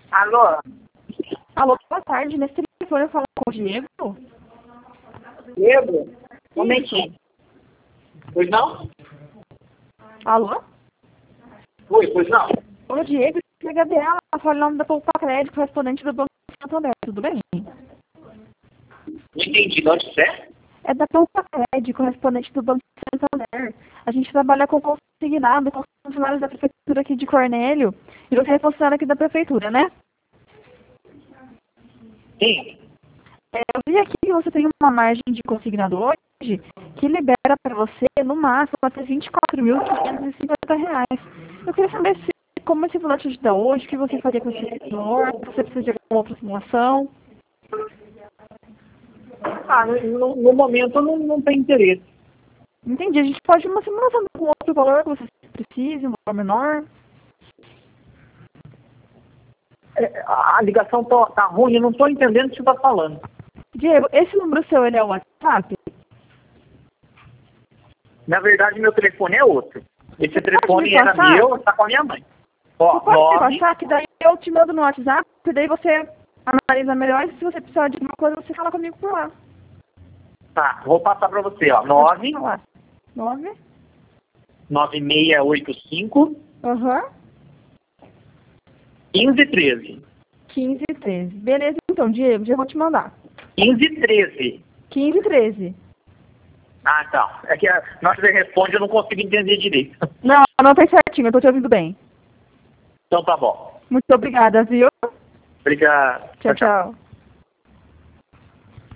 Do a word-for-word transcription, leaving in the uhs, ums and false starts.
Alô? Alô, boa tarde. Nesse telefone eu falo com o Diego? Diego? Um momentinho. Pois não? Alô? Oi, pois não? Ô, Diego, é a Gabriela. Fala o nome da Poupa Crédito, correspondente do Banco Santander. Tudo bem? Não entendi. De onde você é? É da Poupa Crédito, correspondente do Banco Santander. A gente trabalha com consignado, com funcionários da Prefeitura aqui de Cornélio. E você é funcionário aqui da Prefeitura, né? Sim. É, eu vi aqui que você tem uma margem de consignado hoje que libera para você, no máximo, até vinte e quatro mil quinhentos e cinquenta reais. Eu queria saber se, como esse valor te ajuda hoje, o que você faria com esse valor, se você precisa de alguma outra simulação. Ah, no, no momento não, não tem interesse. Entendi, a gente pode ir uma simulação com outro valor que você precise, um valor menor. É, a ligação tá, tá ruim, eu não estou entendendo o que você está falando. Diego, esse número seu, ele é o WhatsApp? Na verdade, meu telefone é outro. Esse Você telefone pode me era passar? meu, está com a minha mãe. Ó, Você pode me nove. passar, que daí eu te mando no WhatsApp, que daí você analisa melhor e se você precisar de alguma coisa, você fala comigo por lá. Tá, vou passar para você, ó. Pode nove falar. Nove? nove seis oito cinco Aham. quinze treze. quinze e treze. Beleza, então, Diego, já vou te mandar. quinze treze. quinze e treze. Ah, tá. É que a, na hora que você responde eu não consigo entender direito. Não, não tá certinho, eu tô te ouvindo bem. Então tá bom. Muito obrigada, viu? Obrigado. Tchau, tchau.